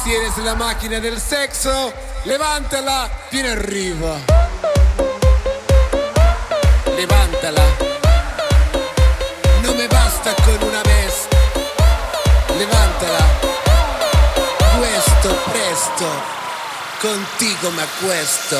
tienes la máquina del sexo, levántala, viene arriba. Levántala. No me basta con una vez. Levántala. Questo presto, contigo me acuesto.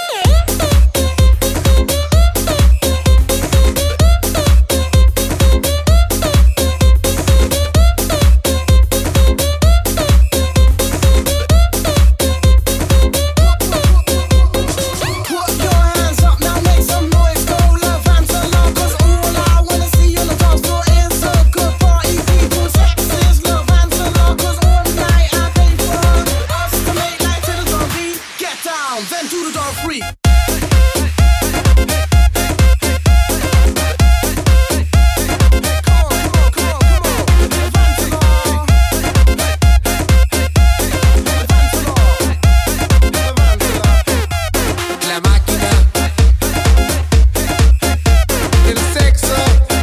Then do the dog free. La máquina del sexo.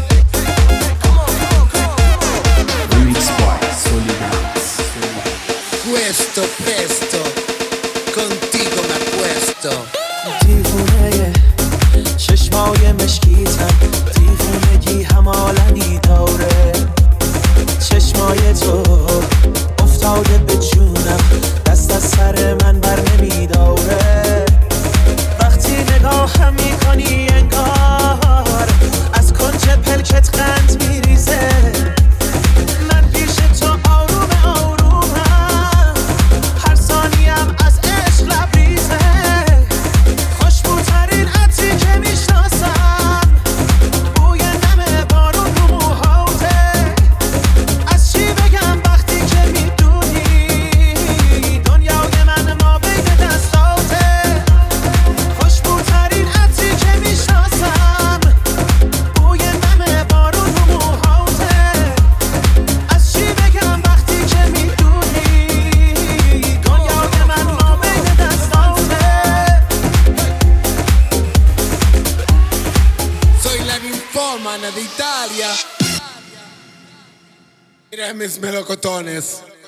Remix by Solidance. Questo presto, contigo me acuesto. دیوونه چشمای مشکیتم، دیوونگی همالنی داره. چشمای تو افتاده به جونم، دست از سر من بر نمیداره. وقتی نگاهم میکنی انگار از کنج پلکت قند میریزه. من پیش تو آروم آرومم، هر ثانیم از عشق لبریزه. خوشبوترین عطری که میشناسم، بوی نم بارون رو موهاته. از چی بگم وقتی که میدونی دنیای من ما بین دستاته. خوشبوترین عطری که میشناسم، بوی نم بارون رو موهاته. از چی بگم وقتی که میدونی دنیای من ما بین دستاته. Soy la ninfómana de Italia. Mira mis melocotones.